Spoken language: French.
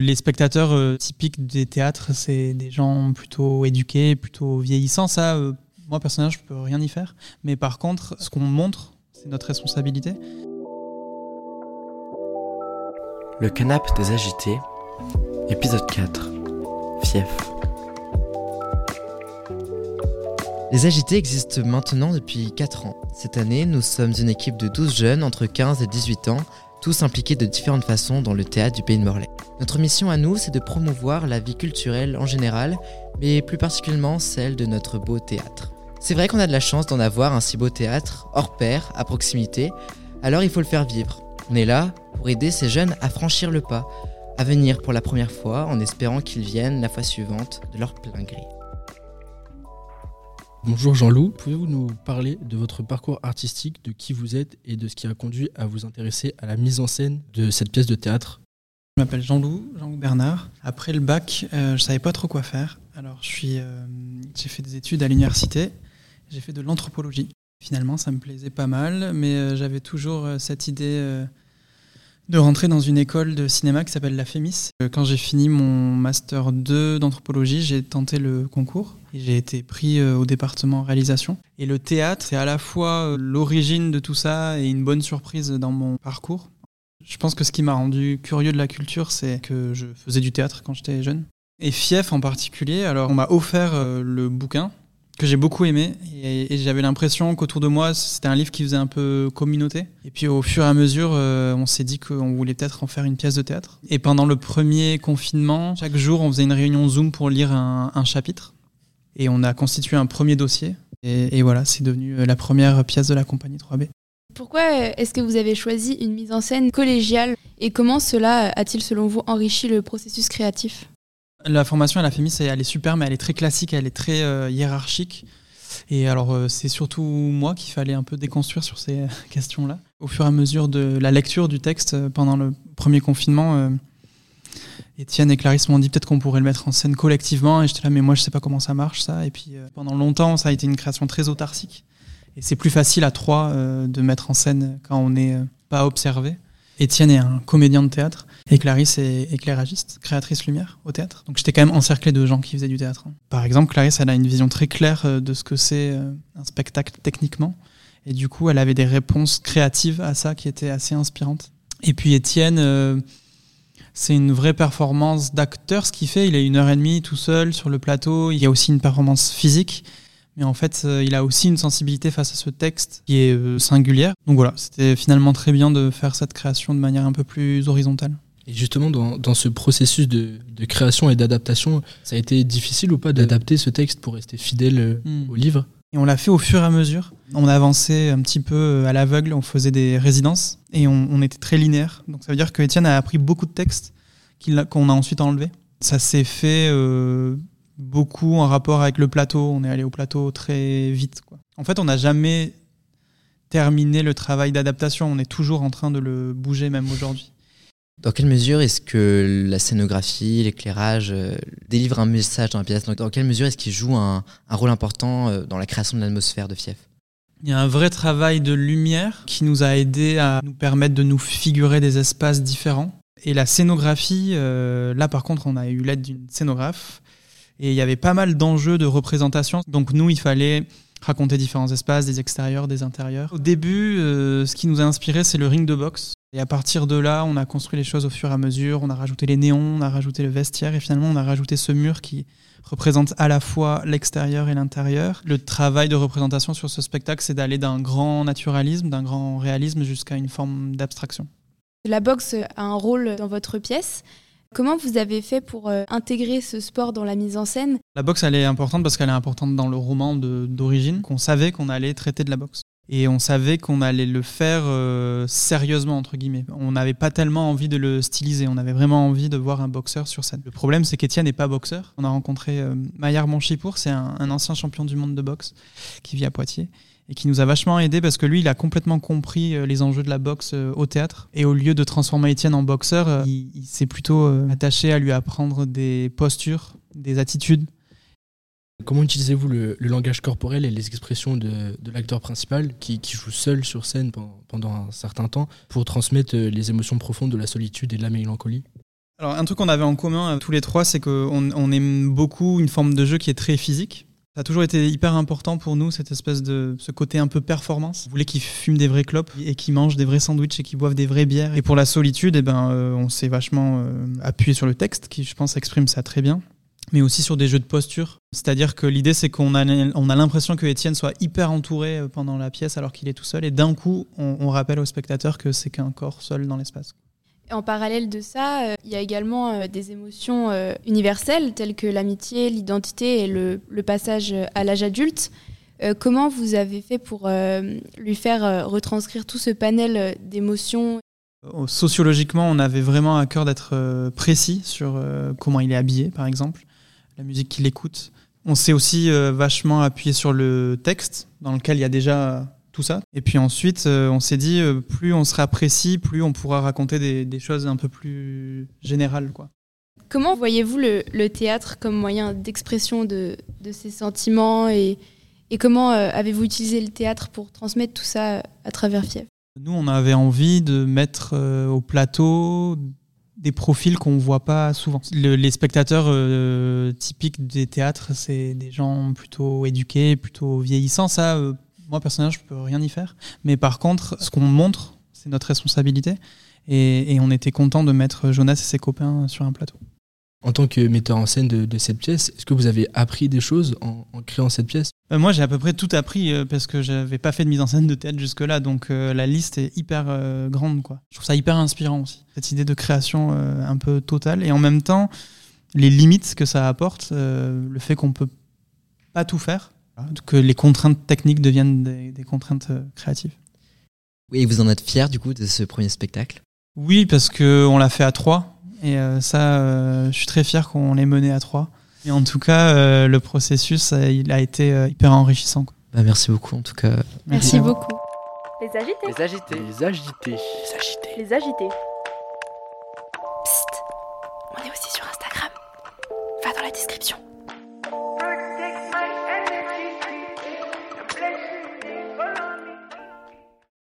Les spectateurs typiques des théâtres, c'est des gens plutôt éduqués, plutôt vieillissants. Ça, moi personnellement, je peux rien y faire. Mais par contre, ce qu'on montre, c'est notre responsabilité. Le canapé des agités, épisode 4, Fief. Les agités existent maintenant depuis 4 ans. Cette année, nous sommes une équipe de 12 jeunes entre 15 et 18 ans, tous impliqués de différentes façons dans le théâtre du Pays de Morlaix. Notre mission à nous, c'est de promouvoir la vie culturelle en général, mais plus particulièrement celle de notre beau théâtre. C'est vrai qu'on a de la chance d'en avoir un si beau théâtre, hors pair, à proximité, alors il faut le faire vivre. On est là pour aider ces jeunes à franchir le pas, à venir pour la première fois en espérant qu'ils viennent la fois suivante de leur plein gré. Bonjour Jean-Loup, pouvez-vous nous parler de votre parcours artistique, de qui vous êtes et de ce qui a conduit à vous intéresser à la mise en scène de cette pièce de théâtre ? Je m'appelle Jean-Loup Bernard. Après le bac, je savais pas trop quoi faire. Alors j'ai fait des études à l'université, j'ai fait de l'anthropologie. Finalement, ça me plaisait pas mal, mais j'avais toujours cette idée de rentrer dans une école de cinéma qui s'appelle la FEMIS. Quand j'ai fini mon master 2 d'anthropologie, j'ai tenté le concours et j'ai été pris au département réalisation. Et le théâtre, c'est à la fois l'origine de tout ça et une bonne surprise dans mon parcours. Je pense que ce qui m'a rendu curieux de la culture, c'est que je faisais du théâtre quand j'étais jeune. Et Fief en particulier, alors on m'a offert le bouquin que j'ai beaucoup aimé et j'avais l'impression qu'autour de moi c'était un livre qui faisait un peu communauté, et puis au fur et à mesure on s'est dit qu'on voulait peut-être en faire une pièce de théâtre. Et pendant le premier confinement, chaque jour on faisait une réunion Zoom pour lire un chapitre et on a constitué un premier dossier et voilà, c'est devenu la première pièce de la compagnie 3B. Pourquoi est-ce que vous avez choisi une mise en scène collégiale et comment cela a-t-il selon vous enrichi le processus créatif ? La formation à la FEMIS, elle est super, mais elle est très classique, elle est très hiérarchique. Et alors, c'est surtout moi qu'il fallait un peu déconstruire sur ces questions-là. Au fur et à mesure de la lecture du texte pendant le premier confinement, Étienne et Clarisse m'ont dit peut-être qu'on pourrait le mettre en scène collectivement. Et j'étais là, mais moi, je sais pas comment ça marche, ça. Et puis, pendant longtemps, ça a été une création très autarcique. Et c'est plus facile à 3 de mettre en scène quand on n'est pas observé. Étienne est un comédien de théâtre et Clarisse est éclairagiste, créatrice lumière au théâtre. Donc j'étais quand même encerclé de gens qui faisaient du théâtre. Par exemple, Clarisse, elle a une vision très claire de ce que c'est un spectacle techniquement. Et du coup, elle avait des réponses créatives à ça qui étaient assez inspirantes. Et puis Étienne, c'est une vraie performance d'acteur. Ce qu'il fait, il est 1h30 tout seul sur le plateau. Il y a aussi une performance physique. Mais en fait, il a aussi une sensibilité face à ce texte qui est singulière. Donc voilà, c'était finalement très bien de faire cette création de manière un peu plus horizontale. Et justement, dans ce processus de création et d'adaptation, ça a été difficile ou pas d'adapter ce texte pour rester fidèle au livre ? Et on l'a fait au fur et à mesure. On avançait un petit peu à l'aveugle, on faisait des résidences et on était très linéaire. Donc ça veut dire que Étienne a appris beaucoup de textes qu'on a ensuite enlevés. Ça s'est fait beaucoup en rapport avec le plateau. On est allé au plateau très vite, quoi. En fait, on n'a jamais terminé le travail d'adaptation. On est toujours en train de le bouger, même aujourd'hui. Dans quelle mesure est-ce que la scénographie, l'éclairage délivre un message dans la pièce ? Dans quelle mesure est-ce qu'il joue un rôle important dans la création de l'atmosphère de Fief ? Il y a un vrai travail de lumière qui nous a aidés à nous permettre de nous figurer des espaces différents. Et la scénographie, là par contre, on a eu l'aide d'une scénographe. Et il y avait pas mal d'enjeux de représentation. Donc nous, il fallait raconter différents espaces, des extérieurs, des intérieurs. Au début, ce qui nous a inspiré, c'est le ring de boxe. Et à partir de là, on a construit les choses au fur et à mesure. On a rajouté les néons, on a rajouté le vestiaire. Et finalement, on a rajouté ce mur qui représente à la fois l'extérieur et l'intérieur. Le travail de représentation sur ce spectacle, c'est d'aller d'un grand naturalisme, d'un grand réalisme jusqu'à une forme d'abstraction. La boxe a un rôle dans votre pièce. Comment vous avez fait pour intégrer ce sport dans la mise en scène ? La boxe, elle est importante parce qu'elle est importante dans le roman d'origine, qu'on savait qu'on allait traiter de la boxe. Et on savait qu'on allait le faire sérieusement, entre guillemets. On n'avait pas tellement envie de le styliser, on avait vraiment envie de voir un boxeur sur scène. Le problème, c'est qu'Étienne n'est pas boxeur. On a rencontré Maillard Monchipour, c'est un ancien champion du monde de boxe qui vit à Poitiers et qui nous a vachement aidé parce que lui, il a complètement compris les enjeux de la boxe au théâtre. Et au lieu de transformer Étienne en boxeur, il s'est plutôt attaché à lui apprendre des postures, des attitudes. Comment utilisez-vous le langage corporel et les expressions de l'acteur principal qui joue seul sur scène pendant un certain temps pour transmettre les émotions profondes de la solitude et de la mélancolie ? Alors un truc qu'on avait en commun tous les trois, c'est qu'on aime beaucoup une forme de jeu qui est très physique. Ça a toujours été hyper important pour nous, cette espèce de ce côté un peu performance. On voulait qu'ils fument des vrais clopes et qu'ils mangent des vrais sandwichs et qu'ils boivent des vraies bières. Et pour la solitude, on s'est vachement appuyé sur le texte, qui je pense exprime ça très bien, mais aussi sur des jeux de posture. C'est-à-dire que l'idée, c'est qu'on a l'impression que Étienne soit hyper entouré pendant la pièce alors qu'il est tout seul. Et d'un coup, on rappelle au spectateur que c'est qu'un corps seul dans l'espace. En parallèle de ça, il y a également des émotions universelles telles que l'amitié, l'identité et le passage à l'âge adulte. Comment vous avez fait pour lui faire retranscrire tout ce panel d'émotions ? Sociologiquement, on avait vraiment à cœur d'être précis sur comment il est habillé, par exemple, la musique qu'il écoute. On s'est aussi vachement appuyé sur le texte, dans lequel il y a déjà tout ça. Et puis ensuite, on s'est dit, plus on sera précis, plus on pourra raconter des choses un peu plus générales, quoi. Comment voyez-vous le théâtre comme moyen d'expression de ces sentiments et comment avez-vous utilisé le théâtre pour transmettre tout ça à travers Fièvre ? Nous, on avait envie de mettre au plateau des profils qu'on ne voit pas souvent. Les spectateurs typiques des théâtres, c'est des gens plutôt éduqués, plutôt vieillissants. Ça, moi, personnellement, je ne peux rien y faire. Mais par contre, ce qu'on montre, c'est notre responsabilité. Et on était content de mettre Jonas et ses copains sur un plateau. En tant que metteur en scène de cette pièce, est-ce que vous avez appris des choses en créant cette pièce ? Moi, j'ai à peu près tout appris parce que je n'avais pas fait de mise en scène de théâtre jusque-là. Donc la liste est hyper grande, quoi. Je trouve ça hyper inspirant aussi. Cette idée de création un peu totale. Et en même temps, les limites que ça apporte, le fait qu'on ne peut pas tout faire, que les contraintes techniques deviennent des contraintes créatives. Oui, et vous en êtes fiers du coup de ce premier spectacle ? Oui, parce qu'on l'a fait à 3. Et je suis très fier qu'on l'ait mené à 3. Et en tout cas, le processus, il a été hyper enrichissant, quoi. Merci beaucoup en tout cas. Merci beaucoup. Les agités. Les agités. Les agités. Les agités. Les agités. Psst, on est aussi sur Instagram. Va dans la description.